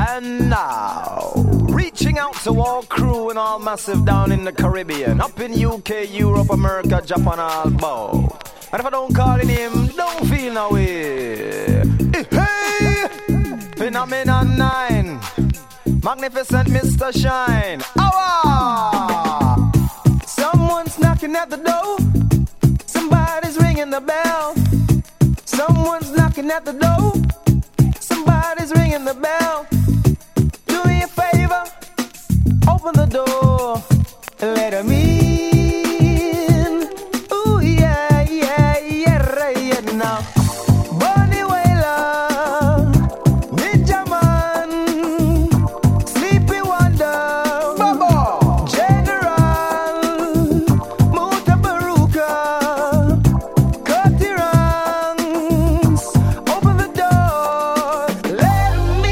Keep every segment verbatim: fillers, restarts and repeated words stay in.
And now, reaching out to all crew and all massive down in the Caribbean, up in U K, Europe, America, Japan, all bout. And if I don't call in him, don't feel no way. Hey, Phenomenon nine, Magnificent Mister Shine. Awa! Someone's knocking at the door. Somebody's ringing the bell. Someone's knocking at the door. Somebody's ringing the bell. Do me a favor, open the door and let him in. Ooh yeah, yeah, yeah, right, yeah, now. Bunny Wailer, Ninja Man, Sleepy Wonder, Bubba, General, Muta Baruka, Cutty Ranks. Open the door, let him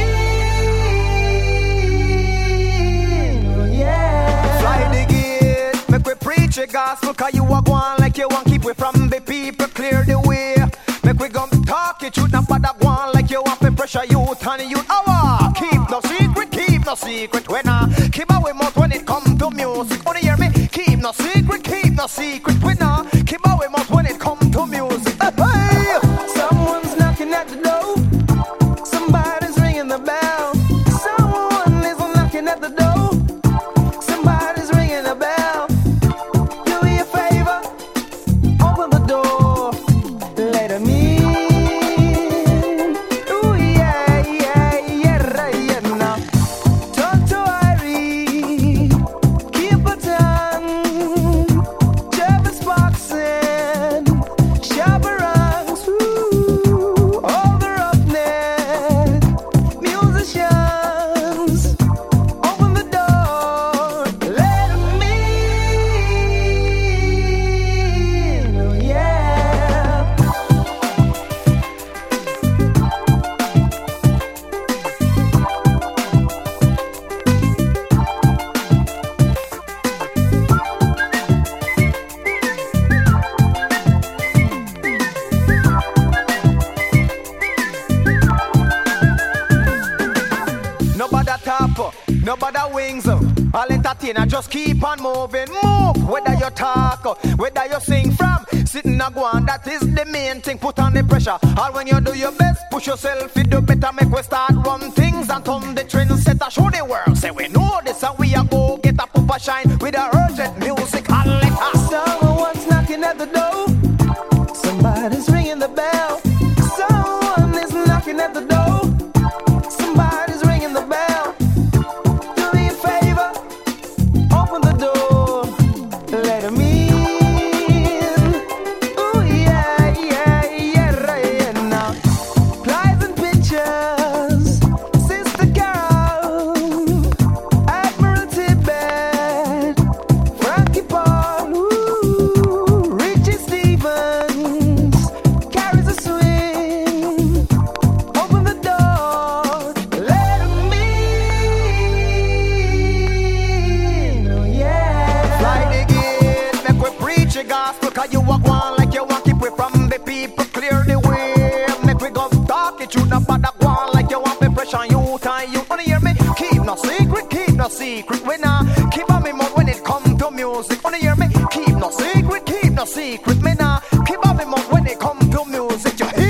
in. Yeah. Fly the gate, make we preach the gospel, cause you are going like you want keep we from the people, clear the way. Make we go talk it truth, not bother going like you want to pressure youth and youth. Hour, keep no secret, keep no secret. When I keep away mouth when it come to music. Wanna hear me? Keep no secret, keep no secret. When I keep away mouth when it come to music. Hey, someone's knocking at the door. Somebody's ringing the bell. Someone is knocking at the door. Somebody's ringing the bell. Do me a favor, open the door, let him in. Ooh yeah, yeah, yeah, right, yeah, now. Tonto Irie, keep a tongue. Jervis Boxing, Shabarangs, ooh, all the roughneck musicians. Open the door, let him in. Oh yeah. Nobody top, nobody wings. All entertainer just keep on moving. Move, whether you talk, whether you sing from. Sitting a go on, that is the main thing. Put on the pressure. All when you do your best, push yourself, you do better. Make we start run things and turn the trend setter. Show the world, say we know this and we are go get a pop shine with a urgent music. Someone's knocking at the door. Somebody's ringing the bell. Someone is knocking at the door. Somebody's ringing the bell. Do me a favor, open the door, let him in. Ooh yeah, yeah, yeah, right, yeah, now. Plies and pictures, Sister Carol, Admiral Tibet, Frankie Paul, ooh, Richie Stevens, carries a swing. Open the door, let him in. Oh yeah. Fly the gate, make we preach the gospel, cause you walk one like you want keep we from the people, clear the way. Make we go talk it truth, not bother go on like you want me pressure youth and you wanna hear me? Keep no secret, keep no secret. When I keep on me mouth when it come to music. Wanna hear me? Keep no secret, keep no secret. Me nah keep on me mouth when it come to music. You hear